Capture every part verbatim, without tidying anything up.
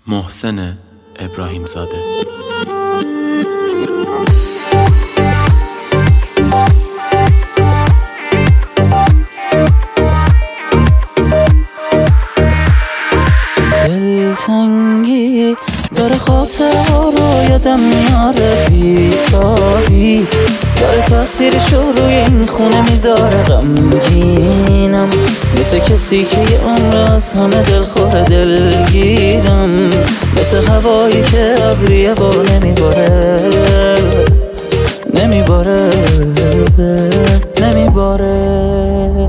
محسن ابراهیم زاده. دلتنگی داره خاطرها رو یادم میاره، بیتابی داره تاثیرش رو روی این خونه میذاره. غمگینم مثل کسی که یه عمر از همه دلخوره، دلگیرم مثل هوایی که ابریه با نمیباره نمیباره نمیباره.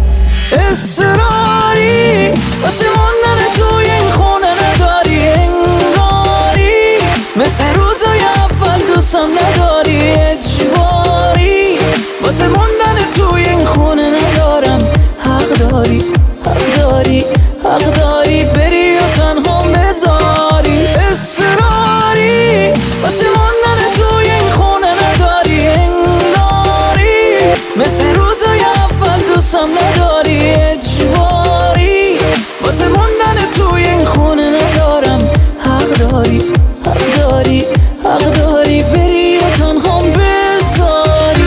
اصراری واسه موندن توی این خونه نداری، انگاری مثل روزای اول دوستم نداری، اجباری واسه موندن توی این خونه ندارم. حق داری حق داری حق داری بری و تنها بذاری. اصراری واسه موندن توی این خونه نداری، انگاری مثل روزای اول دوستم نداری، اجباری واسه موندن توی این خونه ندارم. حق داری حق داری حق داری بری و تنها بذاری.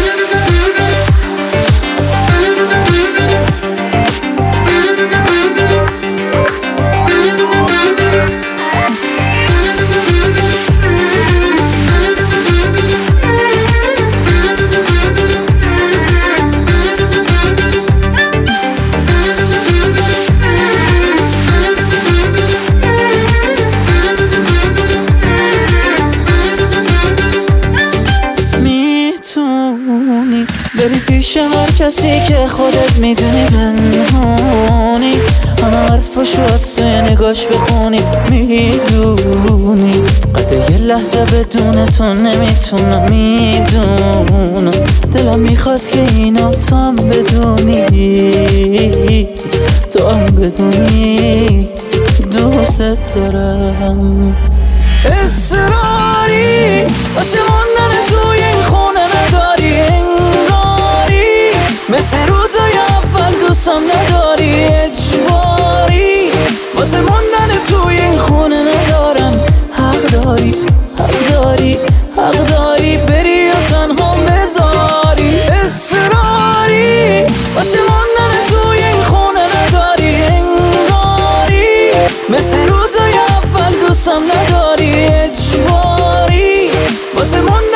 بری پیش هر کسی که خودت میدونی پنهونی، همه حرفاشو از توی نگاش بخونی، میدونی قد یه لحظه بدون تو نمیتونم، میدونم دلم میخواست که اینا تو هم بدونی، تو هم بدونی دوست دارم. اصراری واسه موندن توی این خونه نداری، انگاری مثل روزای اول دوستم نداری، اجباری واسه موندن توی این خونه ندارم. حق داری حق داری حق داری بری و تنها بذاری. اصراری واسه موندن توی این خونه نداری، انگاری مثل روزای اول دوستم نداری، اجباری واسه موندن